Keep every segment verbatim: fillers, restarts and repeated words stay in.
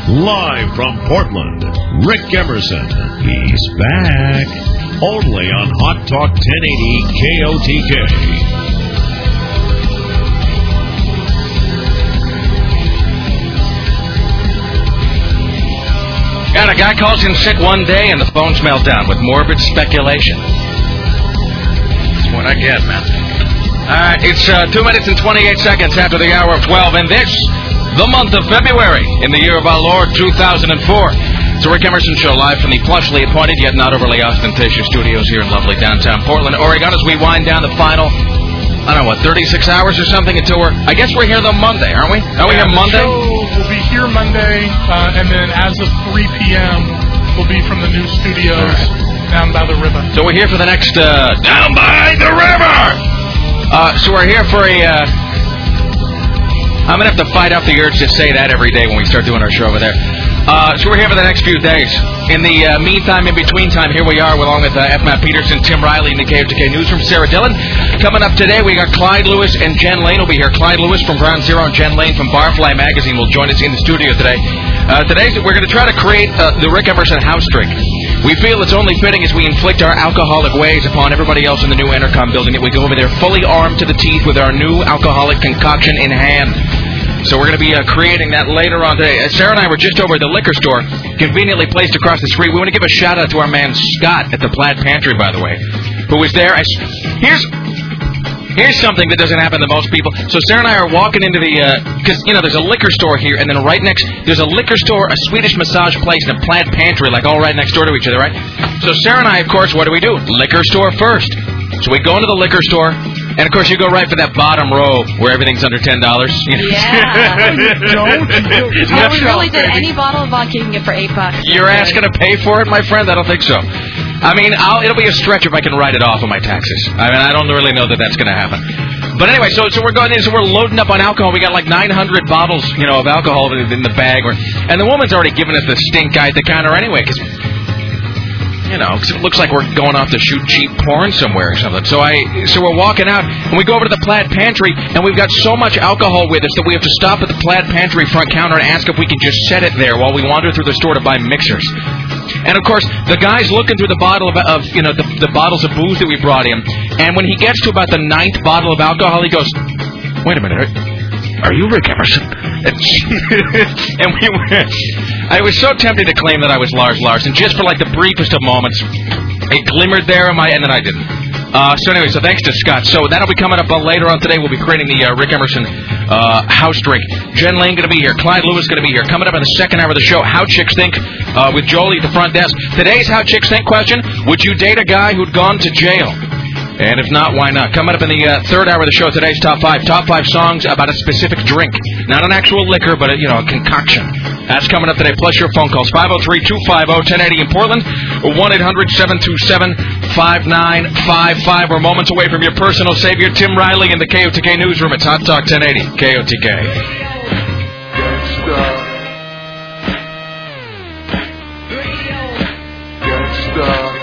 Live from Portland, Rick Emerson. He's back. Only on Hot Talk ten eighty K O T K. And a guy calls in sick one day and the phone's meltdown with morbid speculation. That's what I get, man. All right, it's uh, two minutes and twenty-eight seconds after the hour of twelve, and this, the month of February, in the year of our Lord, two thousand four. It's a Rick Emerson show live from the plushly appointed yet not overly ostentatious studios here in lovely downtown Portland, Oregon, as we wind down the final, I don't know, what, thirty-six hours or something until we're, I guess we're here the Monday, aren't we? Are we yeah, here Monday? The show will be here Monday, uh, and then as of three p.m., we'll be from the new studios right. down by the river. So we're here for the next, uh, down by the river! Uh, so we're here for a, uh, I'm going to have to fight off the urge to say that every day when we start doing our show over there. Uh, so we're here for the next few days. In the uh, meantime, in between time, here we are along with uh, F. Matt Peterson, Tim Riley, and the K O T K Newsroom, Sarah Dillon. Coming up today, we got Clyde Lewis and Jen Lane will be here. Clyde Lewis from Ground Zero and Jen Lane from Barfly Magazine will join us in the studio today. Uh, today, we're going to try to create uh, the Rick Emerson house drink. We feel it's only fitting as we inflict our alcoholic ways upon everybody else in the new Entercom building that we go over there fully armed to the teeth with our new alcoholic concoction in hand. So we're going to be uh, creating that later on today. Uh, Sarah and I were just over at the liquor store, conveniently placed across the street. We want to give a shout-out to our man Scott at the Plaid Pantry, by the way, who was there. I, here's here's something that doesn't happen to most people. So Sarah and I are walking into the, because, uh, you know, there's a liquor store here, and then right next, there's a liquor store, a Swedish massage place, and a Plaid Pantry, like all right next door to each other, right? So Sarah and I, of course, what do we do? Liquor store first. So we go into the liquor store, and of course you go right for that bottom row where everything's under ten dollars. Yeah. Don't. Oh, we really did. Any bottle of vodka you can get for eight bucks. You're asking to pay for it, my friend? I don't think so. I mean, I'll, it'll be a stretch if I can write it off of my taxes. I mean, I don't really know that that's going to happen. But anyway, so so we're going in, so we're loading up on alcohol. We got like nine hundred bottles, you know, of alcohol in the bag, and the woman's already given us the stink eye at the counter anyway, because, you know, cause it looks like we're going off to shoot cheap porn somewhere or something. So I, so we're walking out, and we go over to the Plaid Pantry, and we've got so much alcohol with us that we have to stop at the Plaid Pantry front counter and ask if we can just set it there while we wander through the store to buy mixers. And, of course, the guy's looking through the bottle of, of you know, the, the bottles of booze that we brought him, and when he gets to about the ninth bottle of alcohol, he goes, wait a minute, are, are you Rick Emerson? And we were, I was so tempted to claim that I was Lars Larson, just for like the briefest of moments. It glimmered there, in my, and then I didn't. Uh, so anyway, so thanks to Scott. So that'll be coming up uh, later on today. We'll be creating the uh, Rick Emerson uh, house drink. Jen Lane going to be here. Clyde Lewis going to be here. Coming up in the second hour of the show, How Chicks Think uh, with Jolie at the front desk. Today's How Chicks Think question, would you date a guy who'd gone to jail? And if not, why not? Coming up in the uh, third hour of the show, today's top five. Top five songs about a specific drink. Not an actual liquor, but, a, you know, a concoction. That's coming up today, plus your phone calls. five oh three, two five oh, one oh eighty in Portland, or one eight hundred, seven two seven, five nine five five. We're moments away from your personal savior, Tim Riley, in the K O T K Newsroom. It's Hot Talk ten eighty, K O T K. Gangsta. Gangsta.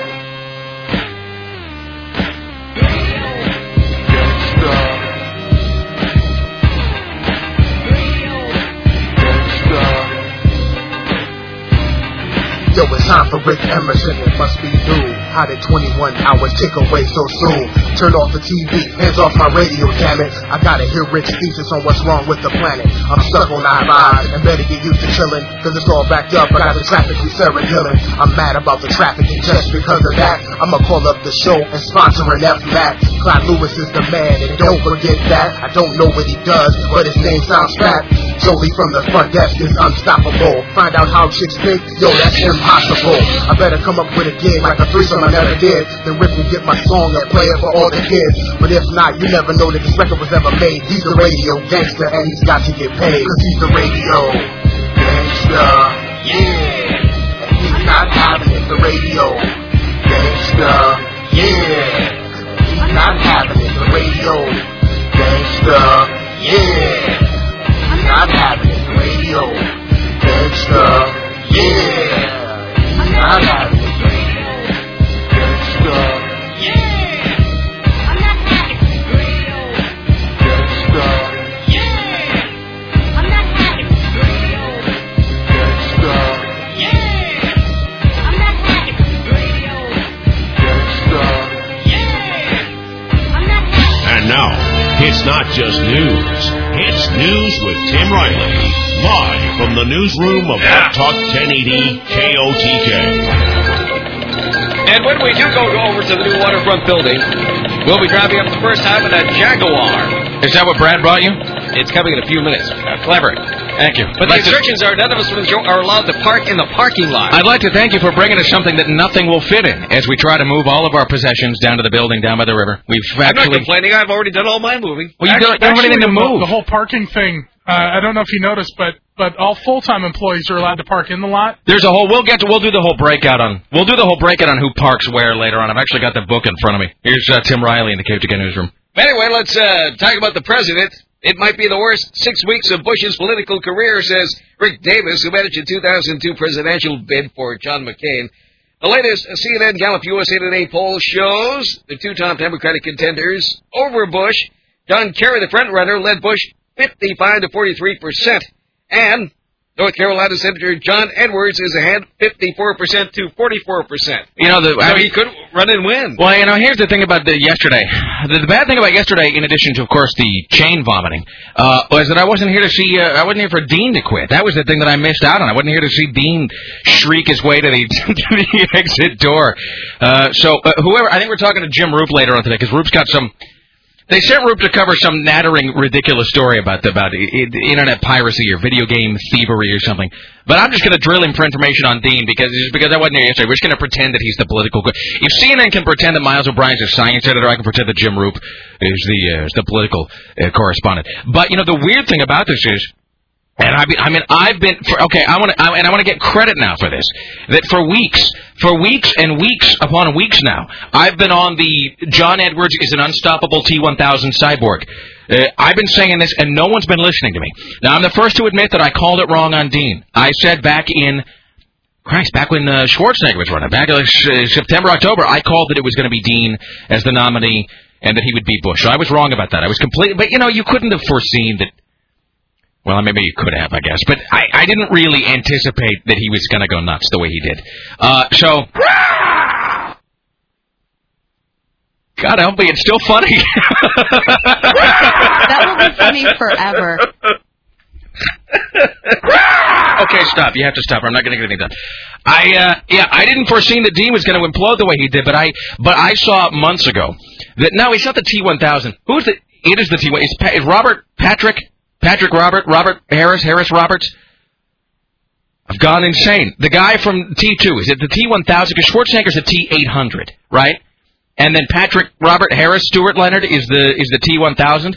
Yo, it's time for Rick Emerson, it must be new. How did twenty-one hours tick away so soon? Turn off the T V, hands off my radio, damn it. I gotta hear Rick's thesis on what's wrong with the planet. I'm stuck on I five and better get used to chillin', cause it's all backed up. I got the traffic through Sarah Dillon. I'm mad about the traffic, and just because of that, I'ma call up the show and sponsor an F MAX. Clyde Lewis is the man, and don't forget that. I don't know what he does, but his name sounds fat. Jolie from the front desk is unstoppable. Find out how chicks think, yo, that's impossible. I better come up with a gig like a threesome I never did. Then Rick will get my song and play it for all the kids. But if not, you never know that this record was ever made. He's a radio gangster and he's got to get paid, cause he's the radio gangster. Yeah, and he's not having it, the radio gangster. Yeah, he's not having it, the radio gangster. Yeah, he's not having it, the radio gangster. Yeah, he's not having it, the radio gangster. It's not just news. It's News with Tim Riley. Live from the newsroom of Yeah. Hot Talk ten eighty K O T K. And when we do go over to the new waterfront building, we'll be driving up the first time in a Jaguar. Is that what Brad brought you? It's coming in a few minutes. Uh, clever. Thank you. But the instructions are none of us are allowed to park in the parking lot. I'd like to thank you for bringing us something that nothing will fit in as we try to move all of our possessions down to the building down by the river. We've I'm actually... not complaining. I've already done all my moving. Well, you don't, don't have anything to the, move. The whole parking thing, uh, I don't know if you noticed, but but all full-time employees are allowed to park in the lot. There's a whole. We'll get to. We'll do the whole breakout on. We'll do the whole breakout on who parks where later on. I've actually got the book in front of me. Here's uh, Tim Riley in the K O T K newsroom. Anyway, let's uh, talk about the president. It might be the worst six weeks of Bush's political career, says Rick Davis, who managed a two thousand two presidential bid for John McCain. The latest C N N Gallup U S A Today poll shows the two top Democratic contenders over Bush. John Kerry, the frontrunner, led Bush fifty-five to forty-three percent. And North Carolina Senator John Edwards is ahead fifty-four percent to forty-four percent. You know, the, so I mean, he could run and win. Well, you know, here's the thing about the yesterday. The, the bad thing about yesterday, in addition to, of course, the chain vomiting, uh, was that I wasn't here to see. Uh, I wasn't here for Dean to quit. That was the thing that I missed out on. I wasn't here to see Dean shriek his way to the, to the exit door. Uh, so, uh, whoever, I think we're talking to Jim Roop later on today because Roop's got some. They sent Roop to cover some nattering, ridiculous story about the, about the, the internet piracy or video game thievery or something. But I'm just going to drill him for information on Dean because just because I wasn't here yesterday. We're just going to pretend that he's the political. If C N N can pretend that Miles O'Brien's a science editor, I can pretend that Jim Roop is the uh, is the political uh, correspondent. But you know the weird thing about this is. And I mean, I mean, I've been for, okay. I want to, and I want to get credit now for this. That for weeks, for weeks and weeks upon weeks now, I've been on the John Edwards is an unstoppable T one thousand cyborg. Uh, I've been saying this, and no one's been listening to me. Now, I'm the first to admit that I called it wrong on Dean. I said back in, Christ, back when uh, Schwarzenegger was running, back in uh, September, October, I called that it was going to be Dean as the nominee, and that he would beat Bush. So I was wrong about that. I was completely, but you know, you couldn't have foreseen that. Well, maybe you could have, I guess. But I, I didn't really anticipate that he was going to go nuts the way he did. Uh, so, God help me, it's still funny. That will be funny forever. Okay, stop. You have to stop. I'm not going to get anything done. I, uh, yeah, I didn't foresee that Dean was going to implode the way he did, but I, but I saw months ago that, no, it's not the T one thousand. Who's the, it is the T one. It's, pa- it's Robert Patrick. Patrick Robert, Robert Harris, Harris Roberts. I've gone insane. The guy from T two, is it the T one thousand? Because Schwarzenegger's a T eight hundred, right? And then Patrick Robert Harris, Stuart Leonard is the is the T one thousand?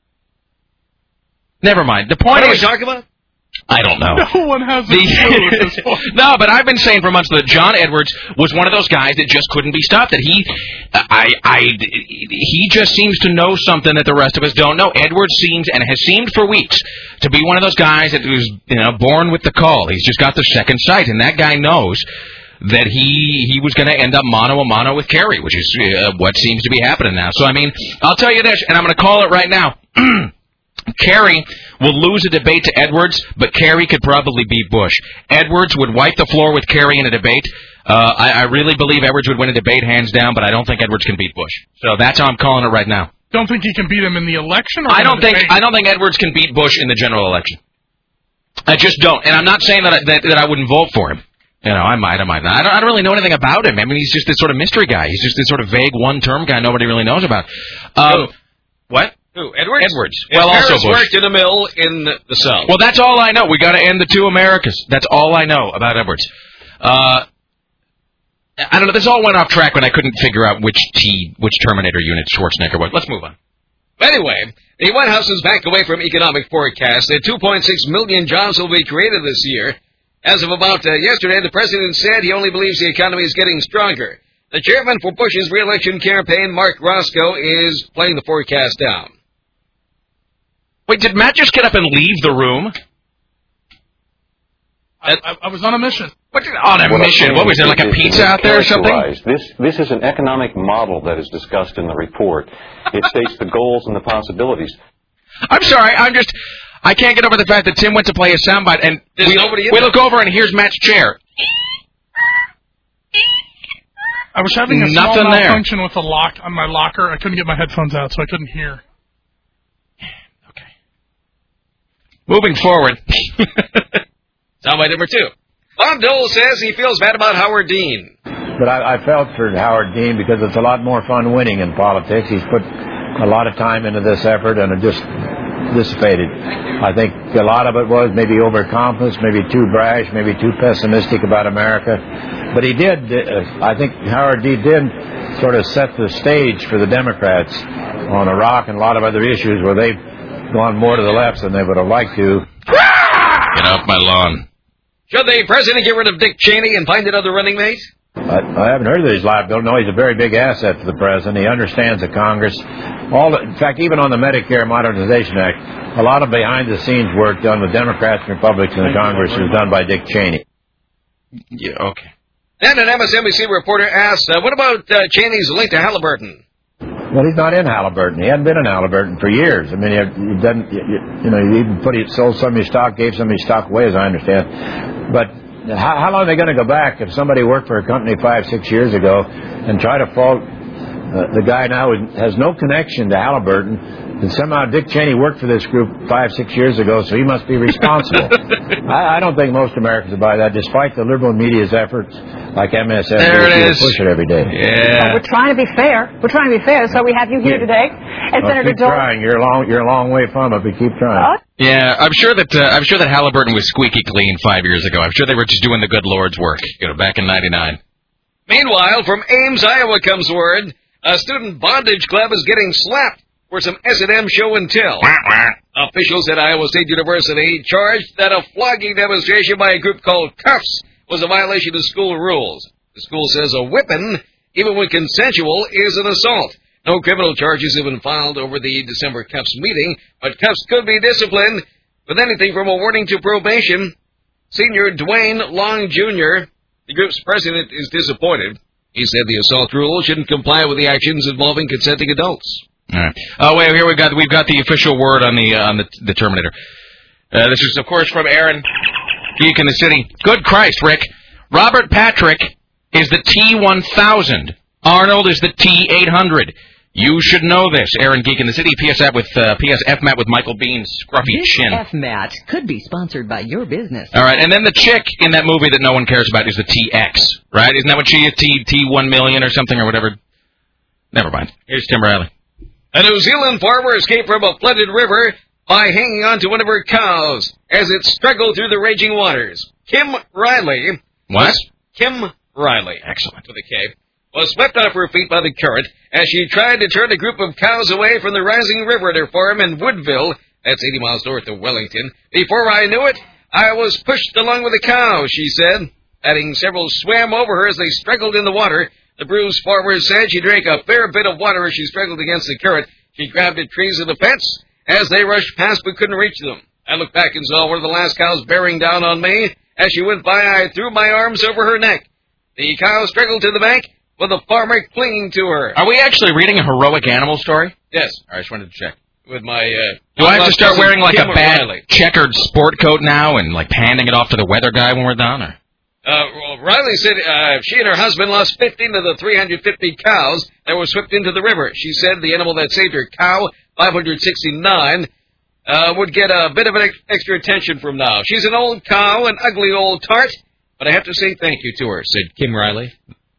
Never mind. The point what is... are we talking about? I don't know. No one has a clue at this point. No, but I've been saying for months that John Edwards was one of those guys that just couldn't be stopped. That he, I, I, he just seems to know something that the rest of us don't know. Edwards seems and has seemed for weeks to be one of those guys that was, you know, born with the call. He's just got the second sight, and that guy knows that he he was going to end up mano a mano with Kerry, which is uh, what seems to be happening now. So I mean, I'll tell you this, and I'm going to call it right now. Kerry will lose a debate to Edwards, but Kerry could probably beat Bush. Edwards would wipe the floor with Kerry in a debate. Uh, I, I really believe Edwards would win a debate hands down, but I don't think Edwards can beat Bush. So that's how I'm calling it right now. Don't think he can beat him in the election? Or I don't think debate? I don't think Edwards can beat Bush in the general election. I just don't, and I'm not saying that I, that, that I wouldn't vote for him. You know, I might, I might not. I don't, I don't really know anything about him. I mean, he's just this sort of mystery guy. He's just this sort of vague one-term guy nobody really knows about. Um, what? Who, Edwards? Edwards. If Well, Harris also Bush. worked in a mill in the South. Well, that's all I know. We got to end the two Americas. That's all I know about Edwards. Uh, I don't know. This all went off track when I couldn't figure out which T, which Terminator unit Schwarzenegger was. Let's move on. Anyway, the White House is backed away from economic forecasts that two point six million jobs will be created this year. As of about uh, yesterday, the president said he only believes the economy is getting stronger. The chairman for Bush's re-election campaign, Mark Roscoe, is playing the forecast down. Wait, did Matt just get up and leave the room? I, I, I was on a mission. What, on a What mission? What was there, like a pizza out there or something? This, this is an economic model that is discussed in the report. It states the goals and the possibilities. I'm sorry, I'm just... I can't get over the fact that Tim went to play a soundbite, and There's we, nobody in we there. look over, and here's Matt's chair. I was having a Nothing small there. malfunction with the lock on my locker. I couldn't get my headphones out, so I couldn't hear. Moving forward. Soundbite number two. Bob Dole says he feels bad about Howard Dean. But I, I felt for Howard Dean because it's a lot more fun winning in politics. He's put a lot of time into this effort and it just dissipated. I think a lot of it was maybe overconfidence, maybe too brash, maybe too pessimistic about America. But he did, uh, I think Howard Dean did sort of set the stage for the Democrats on Iraq and a lot of other issues where they've gone more to the left than they would have liked to. Get off my lawn. Should the president get rid of Dick Cheney and find another running mate? I, I haven't heard of his liability. No, he's a very big asset to the president. He understands the Congress. All, the, in fact, even on the Medicare Modernization Act, a lot of behind-the-scenes work done with Democrats and Republicans in the Congress was done by Dick Cheney. Yeah, okay. Then an M S N B C reporter asked, uh, what about uh, Cheney's link to Halliburton? Well, he's not in Halliburton. He hadn't been in Halliburton for years. I mean, he, he doesn't, you, you know, he even put, he sold some of his stock, gave some of his stock away, as I understand. But how, how long are they going to go back if somebody worked for a company five, six years ago and try to fault uh, the guy now who has no connection to Halliburton? And somehow Dick Cheney worked for this group five, six years ago, so he must be responsible. I, I don't think most Americans would buy that, despite the liberal media's efforts, like M S N B C, there it is. to push it every day. Yeah. Well, we're trying to be fair. We're trying to be fair, so we have you here today. And well, Senator keep Dole. trying. You're a long, you're a long way from it, but keep trying. Oh. Yeah, I'm sure that uh, I'm sure that Halliburton was squeaky clean five years ago. I'm sure they were just doing the good Lord's work, you know, back in ninety-nine. Meanwhile, from Ames, Iowa comes word a student bondage club is getting slapped for some S and M show and tell. Officials at Iowa State University charged that a flogging demonstration by a group called Cuffs was a violation of school rules. The school says a whipping, even when consensual, is an assault. No criminal charges have been filed over the December Cuffs meeting, but Cuffs could be disciplined with anything from a warning to probation. Senior Dwayne Long, Junior, the group's president, is disappointed. He said the assault rule shouldn't comply with the actions involving consenting adults. All right. Oh wait, here we got we've got the official word on the uh, on the, the Terminator. Uh, this is of course from Aaron, Geek in the City. Good Christ, Rick! Robert Patrick is the T one thousand. Arnold is the T eight hundred. You should know this. Aaron, Geek in the City. P S F with uh, P S F Matt with Michael Bean's scruffy this chin. F Matt could be sponsored by your business. All right, and then the chick in that movie that no one cares about is the T X, right? Isn't that what she is? T T one million or something or whatever. Never mind. Here's Tim Riley. A New Zealand farmer escaped from a flooded river by hanging on to one of her cows as it struggled through the raging waters. Kim Riley. What? Was, Kim Riley. Excellent. With a K. Was swept off her feet by the current as she tried to turn a group of cows away from the rising river at her farm in Woodville. That's eighty miles north of Wellington. Before I knew it, I was pushed along with the cow, she said. Adding several swam over her as they struggled in the water. The bruised farmer said she drank a fair bit of water as she struggled against the current. She grabbed at trees and the fence as they rushed past but couldn't reach them. I looked back and saw one of the last cows bearing down on me. As she went by, I threw my arms over her neck. The cow struggled to the bank with the farmer clinging to her. Are we actually reading a heroic animal story? Yes. All right, I just wanted to check. With my, uh... Do I have to start wearing, like, Kim a bad Riley. checkered sport coat now and, like, handing it off to the weather guy when we're done, or...? Uh, well, Riley said uh, she and her husband lost fifteen of the three hundred fifty cows that were swept into the river. She said the animal that saved her cow, five hundred sixty-nine, uh, would get a bit of an ex- extra attention from now. She's an old cow, an ugly old tart, but I have to say thank you to her, said Kim Riley.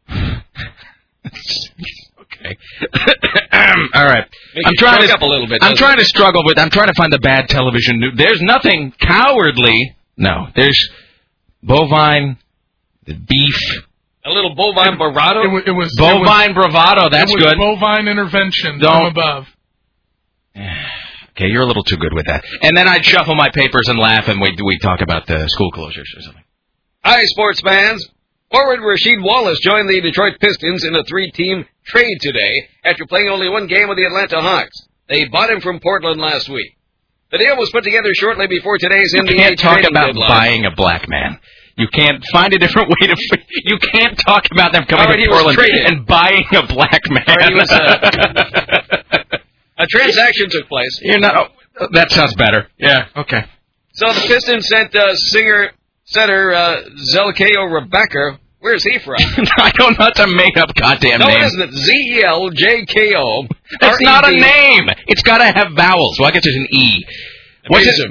Okay. All right. Make I'm you trying choke to up a little bit, I'm doesn't trying it? to struggle with. I'm trying to find the bad television news. There's nothing cowardly. No. There's bovine, the beef. A little bovine bravado? It, was, it was Bovine it was, bravado. That's it was good. Bovine intervention Don't- from above. Okay, you're a little too good with that. And then I'd shuffle my papers and laugh, and we we talk about the school closures or something. Hi, sports fans. Forward Rasheed Wallace joined the Detroit Pistons in a three-team trade today after playing only one game with the Atlanta Hawks. They bought him from Portland last week. The deal was put together shortly before today's You N B A can't talk trading about deadline. buying a black man. You can't find a different way to. You can't talk about them coming Already to was Portland traded. and buying a black man. Already was, uh, a transaction took place. You're not. Oh, that sounds better. Yeah. Okay. So the Pistons sent uh, singer center uh, Zelkayo Rebecca. Where's he from? I don't know. It's a made-up goddamn no, name. it isn't. Z E L J K O. It's not a name. It's got to have vowels. Well, I guess there's an E. What's his,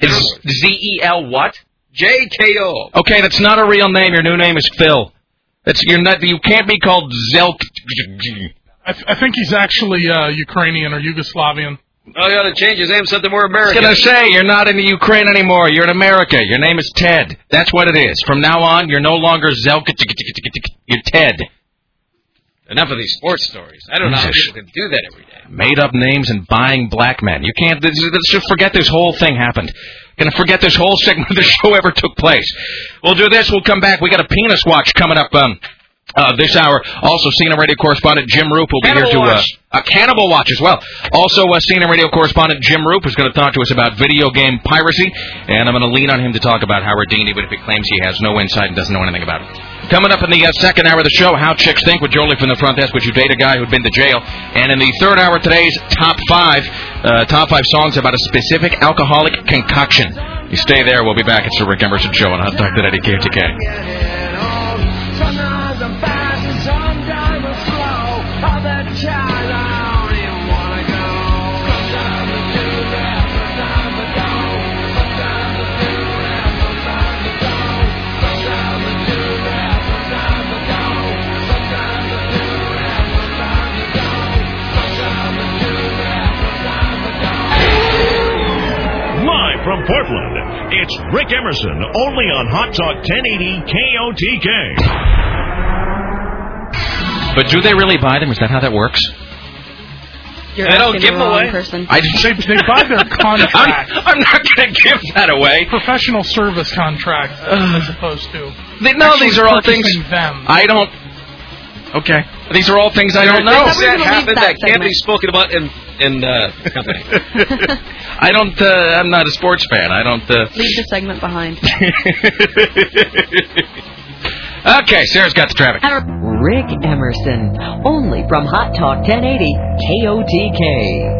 Z E L what? J K O. Okay, that's not a real name. Your new name is Phil. That's you're not. You can't be called Zelk. I, th- I think he's actually uh, Ukrainian or Yugoslavian. Oh, you ought to change his name to something more American. I was going to say, you're not in the Ukraine anymore. You're in America. Your name is Ted. That's what it is. From now on, you're no longer Zelk. You're Ted. Enough of these sports stories. I don't know how people can do that every day. Made up names and buying black men. You can't. Let's just forget this whole thing happened. Gonna forget this whole segment of the show ever took place. We'll do this. We'll come back. We got a penis watch coming up um, uh, this hour. Also, C N N Radio correspondent Jim Roop will be Cannibal here to watch. uh, a cannibal watch as well. Also, uh, C N N Radio correspondent Jim Roop is going to talk to us about video game piracy, and I'm going to lean on him to talk about Howard Dean, even if he claims he has no insight and doesn't know anything about it. Coming up in the uh, second hour of the show, How Chicks Think with Jolie from the front desk. Would you date a guy who'd been to jail? And in the third hour, today's top five, uh, top five songs about a specific alcoholic concoction. You stay there. We'll be back. It's the Rick Emerson Show on Hot Talk Today, K O T K. From Portland, it's Rick Emerson, only on Hot Talk ten eighty K O T K. But do they really buy them? Is that how that works? You're they don't asking give the them wrong away. Person. I just, They, they buy their contract. I'm, I'm not going to give that away. Professional service contract, as opposed to. They, no, actually these are all things purchasing them. I don't. Okay, these are all things I don't know. Things that happen that that can't segment. be spoken about in in uh, company. I don't. Uh, I'm not a sports fan. I don't. Uh... Leave the segment behind. Okay, Sarah's got the traffic. Rick Emerson, only from Hot Talk ten eighty K O T K.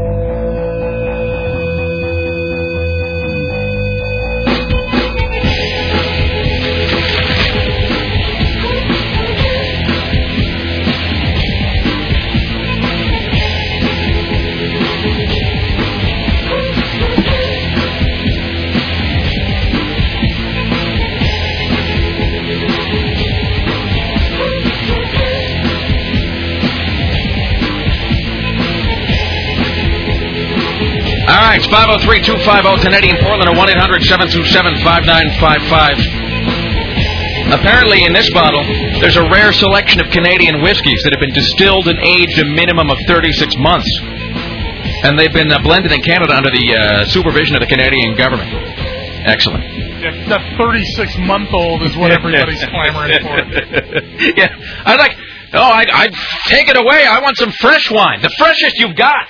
All right, it's five oh three, two five oh, ten eighty in Portland, or one eight hundred, seven two seven, five nine five five. Apparently, in this bottle, there's a rare selection of Canadian whiskeys that have been distilled and aged a minimum of thirty-six months. And they've been uh, blended in Canada under the uh, supervision of the Canadian government. Excellent. Yeah, that thirty-six-month-old is what everybody's clamoring for. Yeah, I was like, oh, I, I'd take it away. I want some fresh wine. The freshest you've got.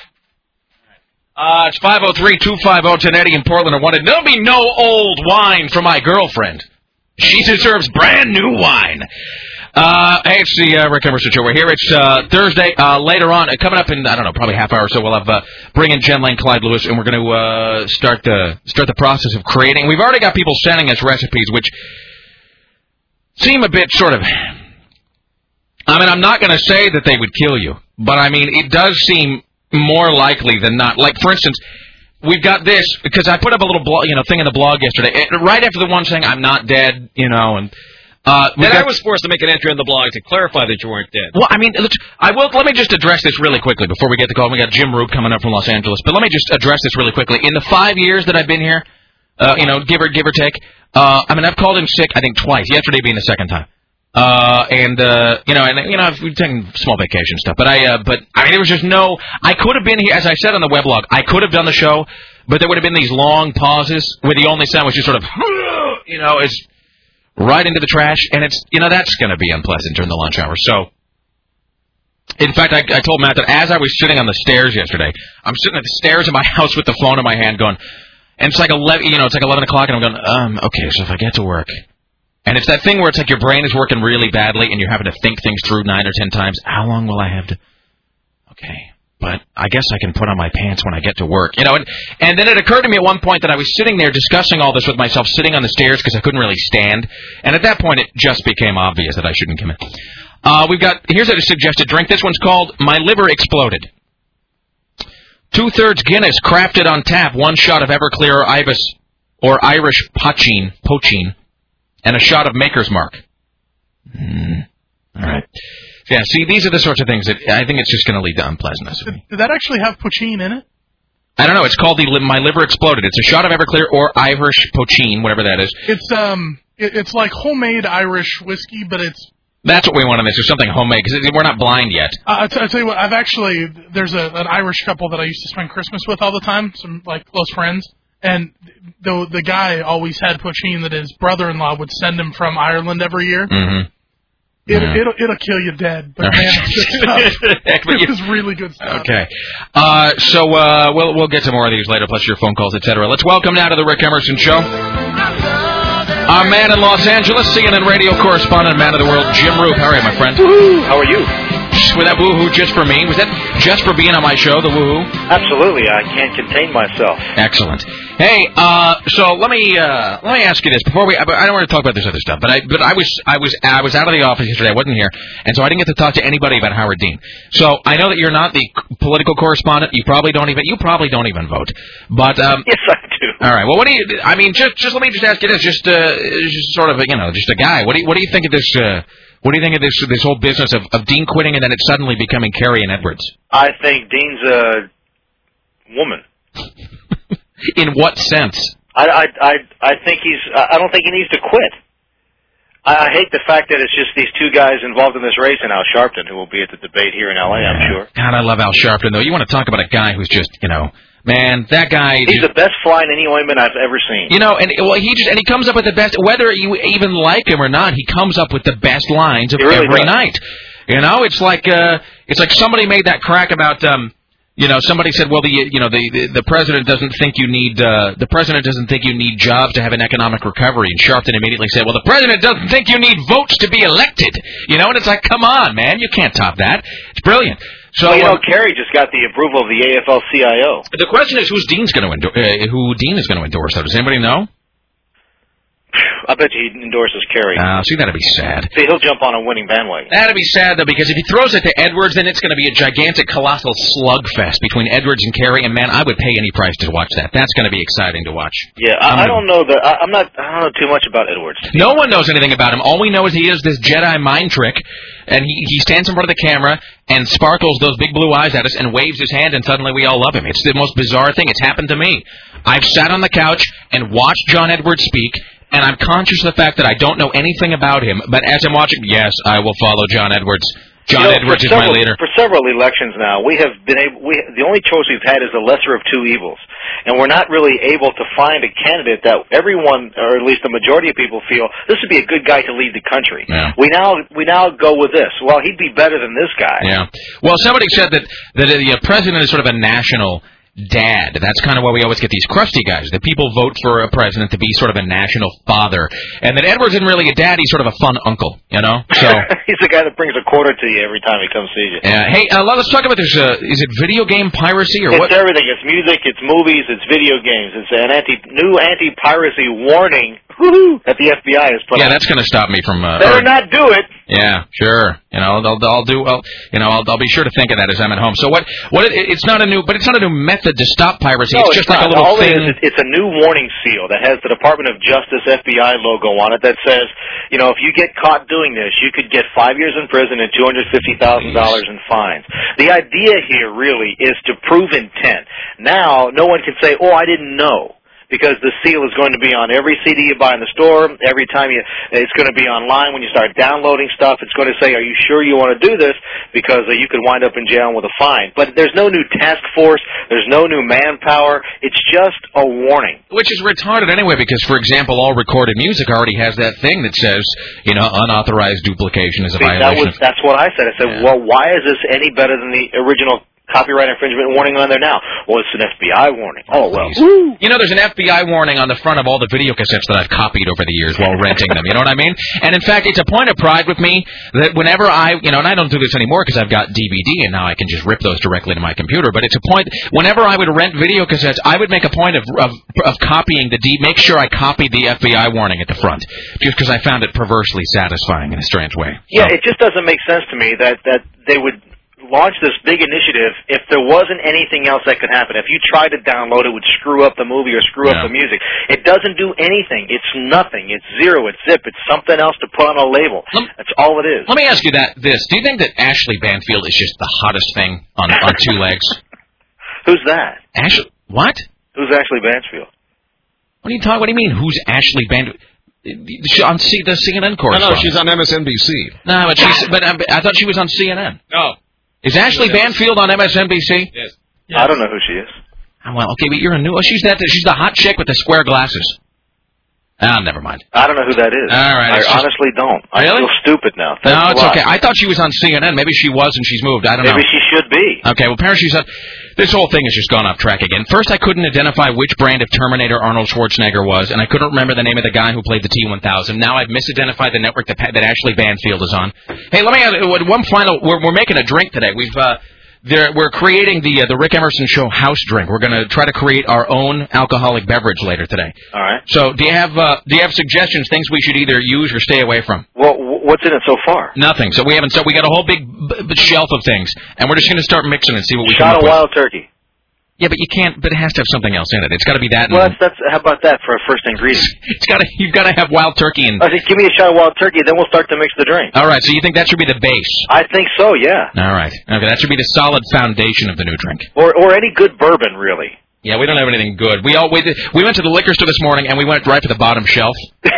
Uh, it's five oh three, two five oh, ten eighty in Portland. I wanted there'll be no old wine for my girlfriend. She deserves brand new wine. Uh, hey, it's the uh, Rick Emerson Show. We're here. It's uh, Thursday. Uh, later on, uh, coming up in I don't know, probably half hour or so, we'll have uh, bring in Jen Lane, Clyde Lewis, and we're going to uh, start the start the process of creating. We've already got people sending us recipes, which seem a bit sort of. I mean, I'm not going to say that they would kill you, but I mean, it does seem more likely than not. Like, for instance, we've got this, because I put up a little blog, you know, thing in the blog yesterday, right after the one saying, I'm not dead, you know, and... Uh, then got, I was forced to make an entry in the blog to clarify that you weren't dead. Well, I mean, let's, I will, let me just address this really quickly before we get the call. We got Jim Roop coming up from Los Angeles, but let me just address this really quickly. In the five years that I've been here, uh, you know, give or, give or take, uh, I mean, I've called in sick, I think, twice, yesterday being the second time. Uh, and, uh, you know, and, you know, we've taken small vacation stuff, but I, uh, but, I mean, there was just no, I could have been here, as I said on the weblog, I could have done the show, but there would have been these long pauses where the only sound was just sort of, you know, it's right into the trash, and it's, you know, that's going to be unpleasant during the lunch hour, so, in fact, I, I told Matt that as I was sitting on the stairs yesterday, I'm sitting at the stairs of my house with the phone in my hand going, and it's like eleven, you know, it's like eleven o'clock, and I'm going, um, okay, so if I get to work, and it's that thing where it's like your brain is working really badly and you're having to think things through nine or ten times. How long will I have to... Okay, but I guess I can put on my pants when I get to work. You know, and, and then it occurred to me at one point that I was sitting there discussing all this with myself, sitting on the stairs because I couldn't really stand. And at that point, it just became obvious that I shouldn't come in. Uh, we've got... Here's a suggested drink. This one's called My Liver Exploded. Two-thirds Guinness, crafted on tap, one shot of Everclear or Ibis or Irish poaching, poaching, and a shot of Maker's Mark. Mm. All right. Yeah, see, these are the sorts of things that I think it's just going to lead to unpleasantness. Did, did that actually have poaching in it? I don't know. It's called the My Liver Exploded. It's a shot of Everclear or Irish poaching, whatever that is. It's um, it, it's like homemade Irish whiskey, but it's... That's what we want in this, or something homemade, because we're not blind yet. Uh, I'll, t- I'll tell you what, I've actually... There's a, an Irish couple that I used to spend Christmas with all the time, some, like, close friends, and the the guy always had poaching that his brother-in-law would send him from Ireland every year. Mm-hmm. It, mm. It'll it'll kill you dead, but man, it's good stuff. It was really good stuff. Okay, uh, so uh, we'll we'll get to more of these later, plus your phone calls, et cetera. Let's welcome now to the Rick Emerson Show our man in Los Angeles, C N N radio correspondent, man of the world, Jim Roop. How are you, my friend? Woo-hoo. How are you? With that woohoo just for me? Was that just for being on my show, the woohoo? Absolutely. I can't contain myself. Excellent. Hey, uh, so let me uh, let me ask you this before we. I don't want to talk about this other stuff, but I but I was I was I was out of the office yesterday. I wasn't here, and so I didn't get to talk to anybody about Howard Dean. So I know that you're not the political correspondent. You probably don't even you probably don't even vote. But um, yes, I do. All right. Well, what do you? I mean, just just let me just ask you this. Just uh, just sort of a, you know, just a guy. What do you, what do you think of this? Uh, What do you think of this this whole business of, of Dean quitting and then it suddenly becoming Carrie and Edwards? I think Dean's a woman. In what sense? I, I, I, I think he's. I don't think he needs to quit. I, I hate the fact that it's just these two guys involved in this race and Al Sharpton, who will be at the debate here in L A, yeah. I'm sure. God, I love Al Sharpton, though. You want to talk about a guy who's just, you know, man, that guy. He's just the best fly in any ointment I've ever seen. You know, and well, he just and he comes up with the best. Whether you even like him or not, he comes up with the best lines of really every does. night. You know, it's like uh, it's like somebody made that crack about. Um, You know, somebody said, well, the you know the the, the president doesn't think you need uh, the president doesn't think you need jobs to have an economic recovery, and Sharpton immediately said, well, the president doesn't think you need votes to be elected. You know, and it's like, come on, man, you can't top that. It's brilliant. So well, you know, um, Kerry just got the approval of the A F L C I O. The question is, who's Dean's going to endorse? Uh, who Dean is going to endorse? Though, does anybody know? I bet you he endorses Kerry. Uh, see, that'd be sad. See, he'll jump on a winning bandwagon. That'd be sad, though, because if he throws it to Edwards, then it's going to be a gigantic, colossal slugfest between Edwards and Kerry, and, man, I would pay any price to watch that. That's going to be exciting to watch. Yeah, I, I don't know that. I, I'm not. I don't know too much about Edwards. No one knows anything about him. All we know is he is this Jedi mind trick, and he, he stands in front of the camera and sparkles those big blue eyes at us and waves his hand, and suddenly we all love him. It's the most bizarre thing. It's happened to me. I've sat on the couch and watched John Edwards speak, and I'm conscious of the fact that I don't know anything about him. But as I'm watching, yes, I will follow John Edwards. John you know, Edwards is several, my leader. For several elections now, we have been able. We, the only choice we've had is the lesser of two evils, and we're not really able to find a candidate that everyone, or at least the majority of people, feel this would be a good guy to lead the country. Yeah. We now we now go with this. Well, he'd be better than this guy. Yeah. Well, somebody said that that the president is sort of a national dad. That's kind of why we always get these crusty guys. That people vote for a president to be sort of a national father, and that Edwards isn't really a dad. He's sort of a fun uncle, you know. So he's the guy that brings a quarter to you every time he comes see you. Yeah. Hey, uh, let's talk about this. Uh, is it video game piracy or it's what? It's everything. It's music. It's movies. It's video games. It's an anti new anti-piracy warning that the F B I has put. Yeah, on. that's going to stop me from. Uh, Better or, not do it. Yeah, sure. You know, I'll, I'll do. Well, you know, I'll, I'll be sure to think of that as I'm at home. So what? What? It, it's not a new, but it's not a new method to stop piracy. No, it's just it's like not. a little All thing. It is, it's a new warning seal that has the Department of Justice F B I logo on it that says, you know, if you get caught doing this, you could get five years in prison and two hundred fifty thousand dollars in fines. The idea here really is to prove intent. Now, no one can say, "Oh, I didn't know." Because the seal is going to be on every C D you buy in the store. Every time you, it's going to be online when you start downloading stuff. It's going to say, "Are you sure you want to do this?" Because uh, you could wind up in jail with a fine. But there's no new task force. There's no new manpower. It's just a warning. Which is retarded anyway, because, for example, all recorded music already has that thing that says, you know, unauthorized duplication is a See, violation. That was, that's what I said. I said, yeah. Well, why is this any better than the original copyright infringement warning on there now? Well, it's an F B I warning. Oh, well. Woo. You know, there's an F B I warning on the front of all the video cassettes that I've copied over the years while renting them. You know what I mean? And, in fact, it's a point of pride with me that whenever I, you know, and I don't do this anymore because I've got D V D and now I can just rip those directly to my computer, but it's a point, whenever I would rent video cassettes, I would make a point of of, of copying the D, make sure I copied the F B I warning at the front, just because I found it perversely satisfying in a strange way. Yeah, so. It just doesn't make sense to me that, that they would launch this big initiative if there wasn't anything else that could happen. If you tried to download it, it would screw up the movie or screw Yeah. up the music. It doesn't do anything. It's nothing. It's zero. It's zip. It's something else to put on a label. That's all it is. Let me ask you that this. Do you think that Ashley Banfield is just the hottest thing on, on two legs? Who's that? Ashley, what? Who's Ashley Banfield? What are you talking? What do you mean? Who's Ashley Banfield? She on C, the C N N No, correspondent. no, she's on M S N B C. No, but she's. But um, I thought she was on C N N. No. Is Ashley Banfield on M S N B C? Yes. I don't know who she is. Oh, well, okay, but you're a new. Oh, she's that. She's the hot chick with the square glasses. Ah, never mind. I don't know who that is. All right, I it's just- honestly don't. I Really? feel stupid now. Thanks No, a it's lot. okay. I thought she was on C N N. Maybe she was and she's moved. I don't know. Maybe she should be. Okay, well, apparently she's on. This whole thing has just gone off track again. First, I couldn't identify which brand of Terminator Arnold Schwarzenegger was, and I couldn't remember the name of the guy who played the T one thousand. Now I've misidentified the network that, that Ashley Banfield is on. Hey, let me add one final. We're, we're making a drink today. We've uh, there, we're creating the uh, the Rick Emerson Show house drink. We're going to try to create our own alcoholic beverage later today. All right. So, do you have uh, do you have suggestions, things we should either use or stay away from? Well, wh- what's in it so far? Nothing. So we haven't. So we got a whole big b- b- shelf of things, and we're just going to start mixing and see what we Shot come of up with. wild turkey. Yeah, but you can't. But it has to have something else in it. It's got to be that. Well, And, that's, that's how about that for a first ingredient? it's got to. You've got to have wild turkey and. I think give me a shot of wild turkey, then we'll start to mix the drink. All right. So you think that should be the base? I think so. Yeah. All right. Okay. That should be the solid foundation of the new drink. Or or any good bourbon, really. Yeah, we don't have anything good. We all we did, we went to the liquor store this morning and we went right to the bottom shelf.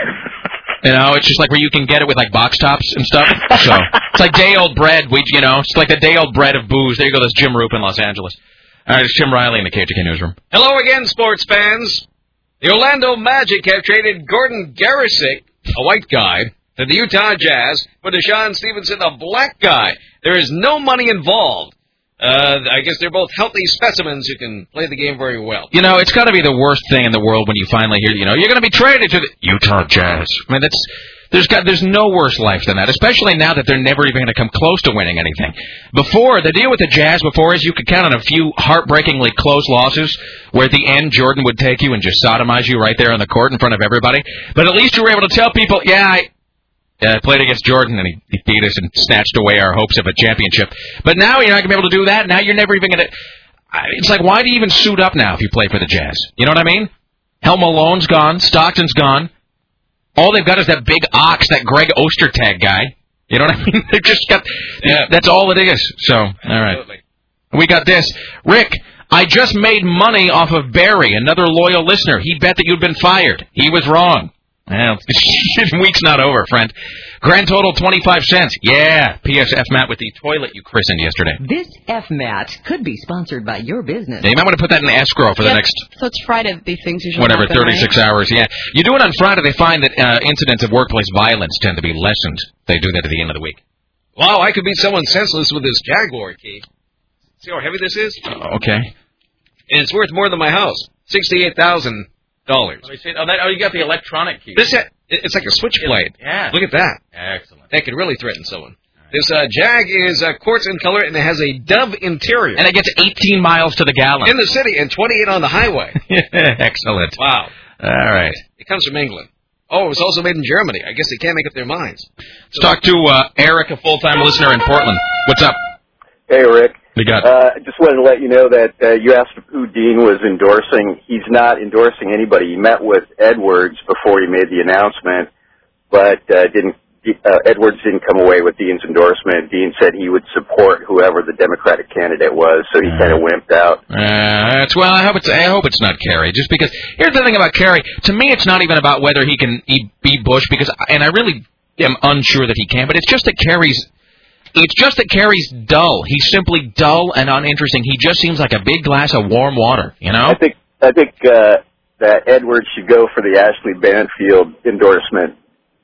You know, it's just like where you can get it with like box tops and stuff. So it's like day old bread. We, you know, it's like the day old bread of booze. There you go. That's Jim Roop in Los Angeles. All right, it's Tim Riley in the K T K newsroom. Hello again, sports fans. The Orlando Magic have traded Gordon Garisick, a white guy, to the Utah Jazz for Deshaun Stevenson, a black guy. There is no money involved. Uh, I guess they're both healthy specimens who can play the game very well. You know, it's got to be the worst thing in the world when you finally hear, you know, you're going to be traded to the Utah Jazz. I mean, that's there's got there's no worse life than that, especially now that they're never even going to come close to winning anything. Before, the deal with the Jazz before is you could count on a few heartbreakingly close losses where at the end Jordan would take you and just sodomize you right there on the court in front of everybody. But at least you were able to tell people, yeah, I... Yeah, I played against Jordan, and he, he beat us and snatched away our hopes of a championship. But now you're not going to be able to do that. Now you're never even going to... It's like, why do you even suit up now if you play for the Jazz? You know what I mean? Hell, Malone's gone. Stockton's gone. All they've got is that big ox, that Greg Ostertag guy. You know what I mean? They've just got... Yeah. That's all it is. So, all right. Absolutely. We got this. Rick, I just made money off of Barry, another loyal listener. He bet that you'd been fired. He was wrong. Well, week's not over, friend. Grand total, twenty-five cents. Yeah. P S F Matt with the toilet you christened yesterday. This F M A T could be sponsored by your business. Yeah, you might want to put that in escrow for the Yep. next, So it's Friday that these things usually whatever, happen, thirty-six right? hours. Yeah. You do it on Friday, they find that uh, incidents of workplace violence tend to be lessened. They do that at the end of the week. Wow, I could beat someone senseless with this Jaguar key. See how heavy this is? Uh, okay. And it's worth more than my house. sixty-eight thousand dollars. Let me see. Oh, that, oh, you got the electronic key. This ha- it's like a switchblade. Yeah. Look at that. Excellent. That could really threaten someone. This uh, Jag is uh, quartz in color, and it has a dove interior. And it gets eighteen miles to the gallon. In the city and twenty-eight on the highway. Excellent. Wow. All right. It comes from England. Oh, it was also made in Germany. I guess they can't make up their minds. Let's talk to uh, Eric, a full-time listener in Portland. What's up? Hey, Rick. We got. Uh, I just wanted to let you know that uh, you asked who Dean was endorsing. He's not endorsing anybody. He met with Edwards before he made the announcement, but uh, didn't. Uh, Edwards didn't come away with Dean's endorsement. Dean said he would support whoever the Democratic candidate was, so he kind of wimped out. Uh, it's, well, I hope it's I hope it's not Kerry. Just because here's the thing about Kerry. To me, it's not even about whether he can he be Bush, because and I really am unsure that he can. But it's just that Kerry's. It's just that Kerry's dull. He's simply dull and uninteresting. He just seems like a big glass of warm water. You know. I think I think uh, that Edwards should go for the Ashley Banfield endorsement.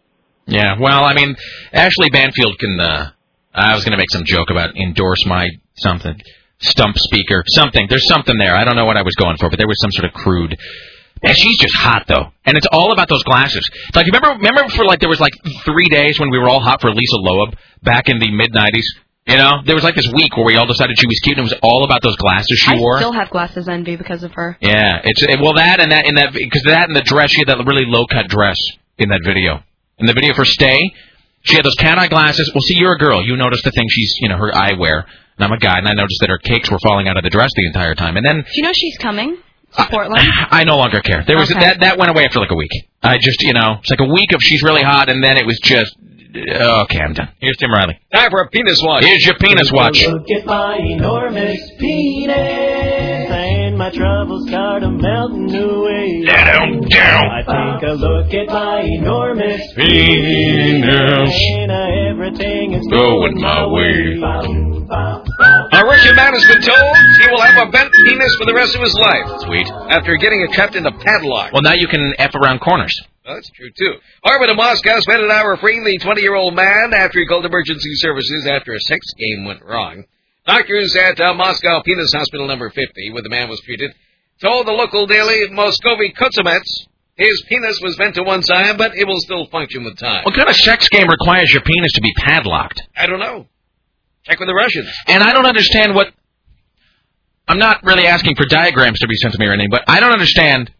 Yeah, well, I mean, Ashley Banfield can, uh, I was going to make some joke about endorse my something, stump speaker, something. There's something there. I don't know what I was going for, but there was some sort of crude. Man, she's just hot, though. And it's all about those glasses. It's like, remember, remember for like, there was like three days when we were all hot for Lisa Loeb back in the mid nineties? You know, there was like this week where we all decided she was cute, and it was all about those glasses she I wore. still have glasses envy because of her. Yeah, it's, it, well, that and that, and that, because that and the dress, she had that really low-cut dress in that video. In the video for Stay, she had those cat-eye glasses. Well, see, you're a girl. You notice the thing she's, you know, her eyewear. And I'm a guy, and I noticed that her cakes were falling out of the dress the entire time. And then Do you know she's coming to Portland? I no longer care. There was Okay. that that went away after like a week. I just, you know, it's like a week of she's really hot, and then it was just, okay, I'm done. Here's Tim Riley. Time for a penis watch. Here's your penis watch. Look at my enormous penis, and my troubles start a melting away. Down, down. I take a look at my enormous penis, and uh, everything is going my way. A Russian man has been told he will have a bent penis for the rest of his life. Sweet. After getting it trapped in a padlock. Well, now you can F around corners. Well, that's true, too. Harvard of Moscow spent an hour freeing the twenty-year-old man after he called emergency services after a sex game went wrong. Doctors at uh, Moscow Penis Hospital number fifty, where the man was treated, told the local daily Moskovy Kutsumets his penis was bent to one side, but it will still function with time. What kind of sex game requires your penis to be padlocked? I don't know. Check with the Russians. And I don't understand what... I'm not really asking for diagrams to be sent to me or anything, but I don't understand...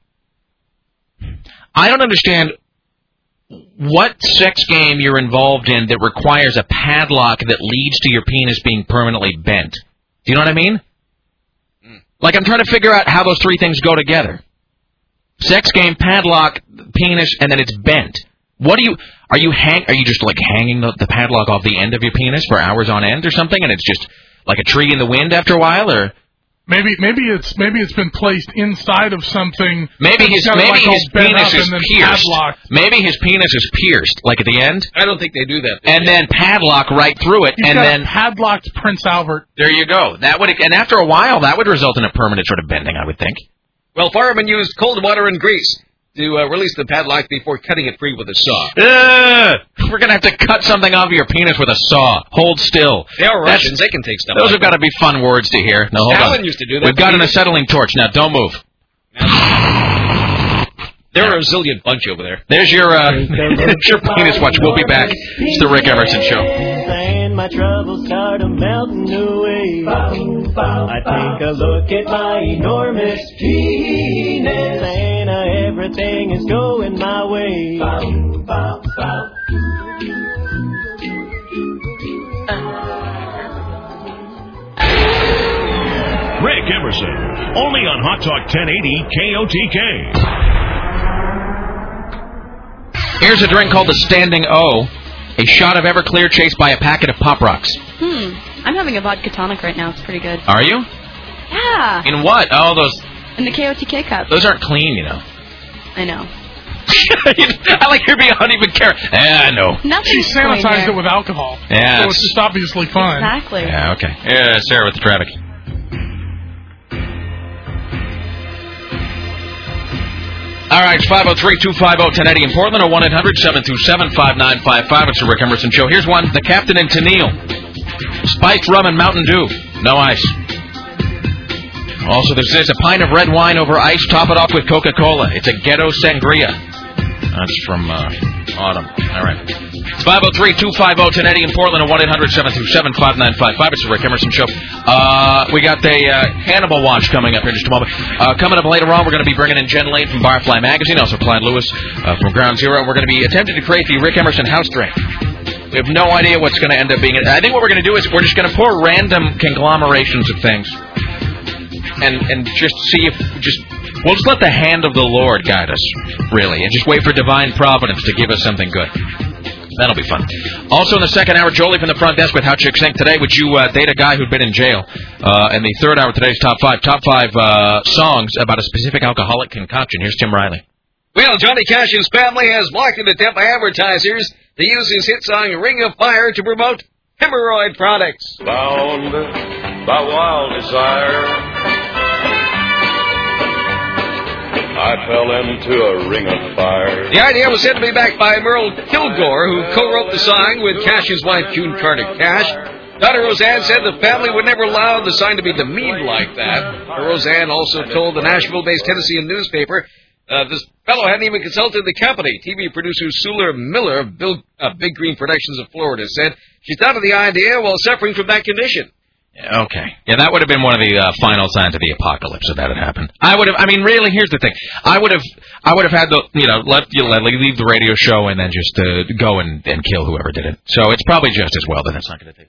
I don't understand what sex game you're involved in that requires a padlock that leads to your penis being permanently bent. Do you know what I mean? Mm. Like, I'm trying to figure out how those three things go together. Sex game, padlock, penis, and then it's bent. What do you... Are you hang? Are you just, like, hanging the, the padlock off the end of your penis for hours on end or something, and it's just like a tree in the wind after a while, or... Maybe maybe it's maybe it's been placed inside of something. Maybe his kind of maybe like all his bent penis up is and then pierced. padlocked. Maybe his penis is pierced, like at the end. I don't think they do that. And then padlock right through it, He's and got then a padlocked Prince Albert. there you go. That would, and after a while, that would result in a permanent sort of bending, I would think. Well, firemen used cold water and grease to uh, release the padlock before cutting it free with a saw. Ugh, we're gonna have to cut something off your penis with a saw. Hold still. They are That's- Russians. They can take stuff. Those like have got to be fun words to hear. No, hold Stalin on. used to do that. We've got an acetylene torch. Now, don't move. They're a resilient bunch over there. There's your uh, there's your penis watch. We'll be back. It's the Rick Emerson Show. And my troubles start a melting away. I take a look at my enormous penis, and uh, everything is going my way. Rick Emerson, only on Hot Talk ten eighty K O T K. Here's a drink called the Standing O. A shot of Everclear chased by a packet of Pop Rocks. Hmm. I'm having a vodka tonic right now. It's pretty good. Are you? Yeah. In what? Oh, those In the K O T K cup. those aren't clean, you know. I know. I like you're beyond even care. Yeah, I know. Nothing. She sanitized it with alcohol. Yeah, So it's- it's just obviously fun. Exactly. Yeah, okay. Yeah, Sarah with the traffic. All right, it's five oh three, two five oh, ten eighty in Portland, or one eight hundred, seven two seven, five nine five five. It's the Rick Emerson Show. Here's one. The Captain in Tennille. Spiked rum and Mountain Dew. No ice. Also, there's, there's a pint of red wine over ice. Top it off with Coca-Cola. It's a Ghetto Sangria. That's from uh, Autumn. All right. It's five oh three, two five oh, ten eighty in Portland, or one eight hundred, seven two seven, five nine five five. It's the Rick Emerson Show. Uh, we got the uh, Hannibal Watch coming up here in just a moment. Uh, coming up later on, we're going to be bringing in Jen Lane from Barfly Magazine, also Clyde Lewis uh, from Ground Zero, and we're going to be attempting to create the Rick Emerson house drink. We have no idea what's going to end up being. I think what we're going to do is we're just going to pour random conglomerations of things, and and just see if just we'll just let the hand of the Lord guide us, really, and just wait for divine providence to give us something good. That'll be fun. Also in the second hour, Jolie from the front desk with How Chicks Think. Today, would you uh, date a guy who'd been in jail? Uh, in the third hour, today's top five, top five uh, songs about a specific alcoholic concoction. Here's Tim Riley. Well, Johnny Cash's family has blocked an attempt by advertisers to use his hit song Ring of Fire to promote hemorrhoid products. Bound by wild desire, I fell into a ring of fire. The idea was said to be backed by Merle Kilgore, who co-wrote the song with Cash's wife, June Carter Cash. Daughter Roseanne said the family would never allow the sign to be demeaned like that. Roseanne also told the Nashville-based Tennessean newspaper uh, this fellow hadn't even consulted the company. T V producer Suler Miller of Bill, uh, Big Green Productions of Florida said she thought of the idea while suffering from that condition. Okay. Yeah, that would have been one of the uh, final signs of the apocalypse if that had happened. I would have, I mean, really, here's the thing. I would have, I would have had the, you know, let, you know, leave the radio show and then just uh, go and, and kill whoever did it. So it's probably just as well that it's not going to take place.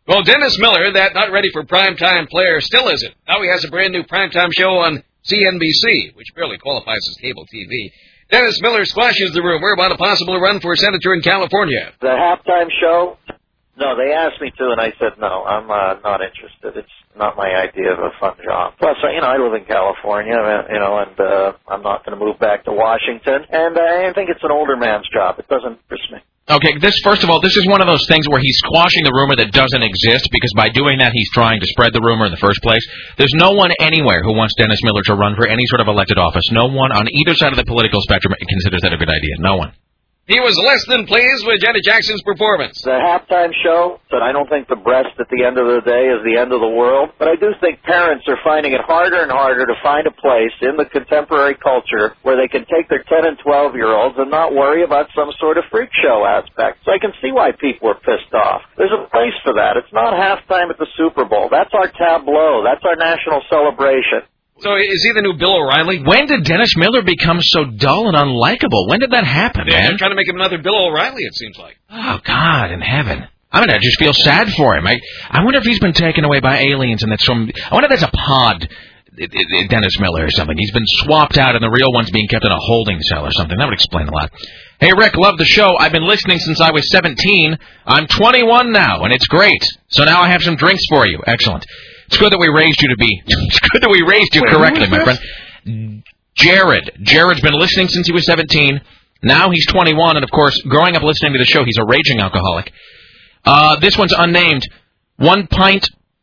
Well, Dennis Miller, that not ready for primetime player, still isn't. Now he has a brand new primetime show on C N B C, which barely qualifies as cable T V. Dennis Miller squashes the rumor about a possible run for senator in California. The halftime show? No, they asked me to, and I said no. I'm uh, not interested. It's not my idea of a fun job. Plus, you know, I live in California, you know, and uh, I'm not going to move back to Washington. And uh, I think it's an older man's job. It doesn't interest me. Okay, this first of all, this is one of those things where he's squashing the rumor that doesn't exist, because by doing that, he's trying to spread the rumor in the first place. There's no one anywhere who wants Dennis Miller to run for any sort of elected office. No one on either side of the political spectrum considers that a good idea. No one. He was less than pleased with Janet Jackson's performance. The halftime show, but I don't think the breast at the end of the day is the end of the world. But I do think parents are finding it harder and harder to find a place in the contemporary culture where they can take their ten and twelve-year-olds and not worry about some sort of freak show aspect. So I can see why people are pissed off. There's a place for that. It's not halftime at the Super Bowl. That's our tableau. That's our national celebration. So is he the new Bill O'Reilly? When did Dennis Miller become so dull and unlikable? When did that happen, They're man? trying to make him another Bill O'Reilly, it seems like. Oh, God in heaven. I mean, I just feel sad for him. I I wonder if he's been taken away by aliens and that's some... I wonder if that's a pod, it, it, Dennis Miller or something. He's been swapped out and the real one's being kept in a holding cell or something. That would explain a lot. Hey, Rick, love the show. I've been listening since I was seventeen. I'm twenty-one now, and it's great. So now I have some drinks for you. Excellent. It's good that we raised you to be... It's good that we raised you Wait, correctly, my friend. Jared. Jared's been listening since he was seventeen. Now he's twenty-one, and, of course, growing up listening to the show, he's a raging alcoholic. Uh, this one's unnamed. One pint...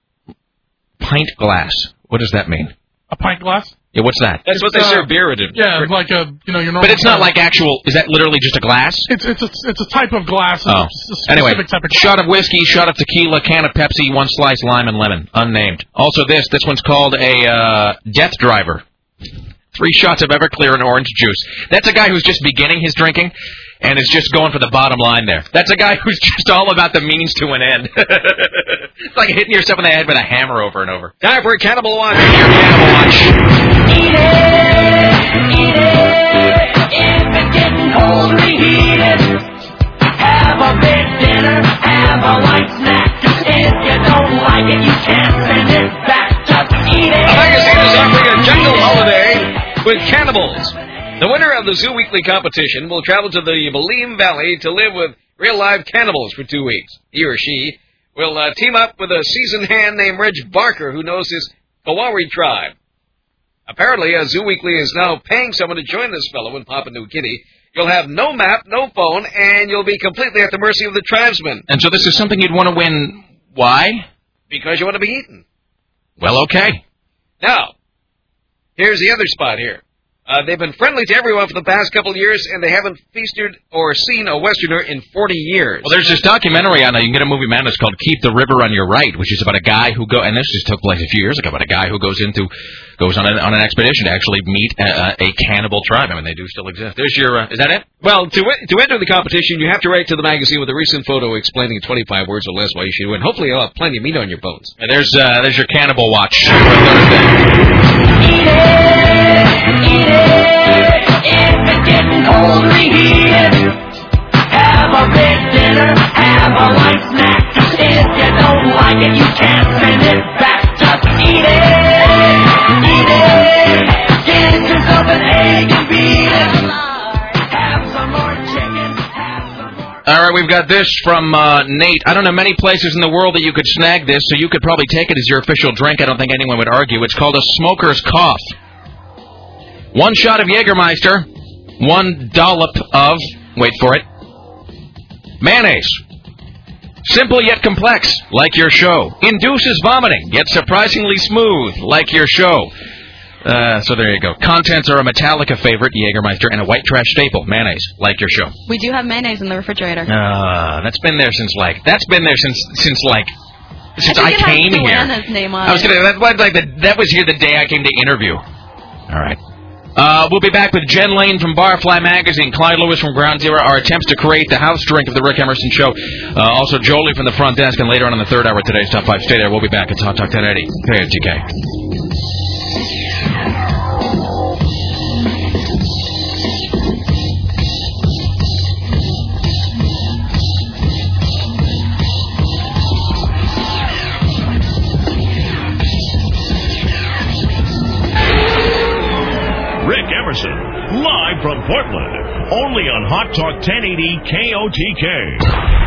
Pint glass. What does that mean? A pint glass? Yeah, what's that? That's what they uh, serve beer in. Yeah, like a, you know, your normal... But it's not like actual... Is that literally just a glass? It's it's a, it's a type of glass. Oh. It's a Anyway, specific type of glass. shot of whiskey, shot of tequila, can of Pepsi, one slice lime and lemon. Unnamed. Also this. This one's called a uh, Death Driver. Three shots of Everclear and orange juice. That's a guy who's just beginning his drinking and is just going for the bottom line there. That's a guy who's just all about the means to an end. It's like hitting yourself in the head with a hammer over and over. Time for a Cannibal Watch. Your Cannibal Watch. Eat it, eat it. If it's getting cold, reheat it. Have a big dinner, have a light snack. If you don't like it, you can't send it back. Just eat it. A magazine is offering a jungle holiday with cannibals. The winner of the Zoo Weekly competition will travel to the Balim Valley to live with real-live cannibals for two weeks. He or she will uh, team up with a seasoned hand named Reg Barker, who knows his Kawari tribe. Apparently, uh, Zoo Weekly is now paying someone to join this fellow in Papua New Guinea. You'll have no map, no phone, and you'll be completely at the mercy of the tribesmen. And so this is something you'd want to win. Why? Because you want to be eaten. Well, okay. Now, here's the other spot here. Uh, they've been friendly to everyone for the past couple of years, and they haven't feasted or seen a Westerner in forty years. Well, there's this documentary on, uh, you can get a movie, man, it's called Keep the River on Your Right, which is about a guy who go, and this just took place a few years ago, but a guy who goes into, goes on an, on an expedition to actually meet a, a cannibal tribe. I mean, they do still exist. There's your, uh, is that it? Well, to to enter the competition, you have to write to the magazine with a recent photo explaining in twenty-five words or less why you should win. Hopefully, you'll have plenty of meat on your bones. And there's, uh, there's your Cannibal Watch for Thursday. Eat it, eat it. If it's getting cold, reheat it. Have a big dinner, have a light snack. If you don't like it, you can't send it back. Just eat it, eat it. Get yourself an egg and beat it. Have some more chicken, have some more... All right, we've got this from uh, Nate. I don't know many places in the world that you could snag this, so you could probably take it as your official drink. I don't think anyone would argue. It's called a smoker's cough. One shot of Jägermeister, one dollop of, wait for it, mayonnaise. Simple yet complex, like your show. Induces vomiting, yet surprisingly smooth, like your show. Uh, so there you go. Contents are a Metallica favorite, Jägermeister, and a white trash staple, mayonnaise, like your show. We do have mayonnaise in the refrigerator. Uh, that's been there since, like, that's been there since, since like, since I, I think it came has here. Joanna's name on I was it. gonna, that, like, the, that was here the day I came to interview. All right. Uh, we'll be back with Jen Lane from Barfly Magazine, Clyde Lewis from Ground Zero, our attempts to create the house drink of the Rick Emerson Show. Uh, also, Jolie from the front desk, and later on in the third hour, today's Top five. Stay there. We'll be back. It's Hot Talk ten eighty. K O T K. live from Portland, only on Hot Talk ten eighty K O T K.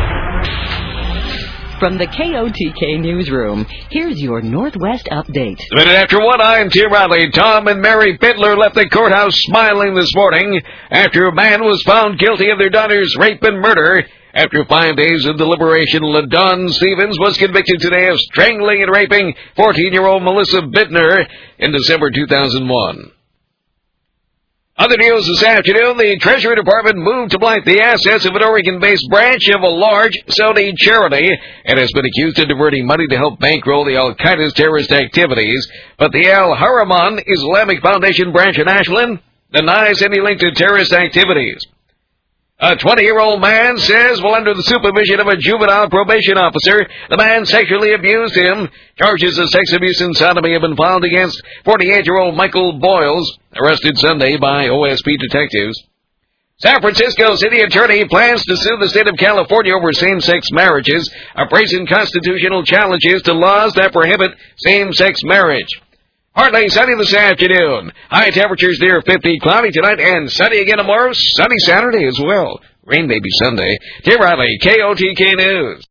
From the K O T K newsroom, here's your Northwest update. A minute after one, I'm Tim Riley. Tom and Mary Bittler left the courthouse smiling this morning after a man was found guilty of their daughter's rape and murder. After five days of deliberation, LaDon Stevens was convicted today of strangling and raping fourteen-year-old Melissa Bittner in December two thousand one. Other news this afternoon, the Treasury Department moved to blank the assets of an Oregon-based branch of a large Saudi charity and has been accused of diverting money to help bankroll the Al-Qaeda's terrorist activities. But the Al-Haraman Islamic Foundation branch in Ashland denies any link to terrorist activities. A twenty-year-old man says, while under the supervision of a juvenile probation officer, the man sexually abused him. Charges of sex abuse and sodomy have been filed against forty-eight-year-old Michael Boyles, arrested Sunday by O S P detectives. San Francisco city attorney plans to sue the state of California over same-sex marriages, appraising constitutional challenges to laws that prohibit same-sex marriage. Partly sunny this afternoon. High temperatures near fifty, cloudy tonight, and sunny again tomorrow. Sunny Saturday as well. Rain maybe Sunday. Tim Riley, K O T K News.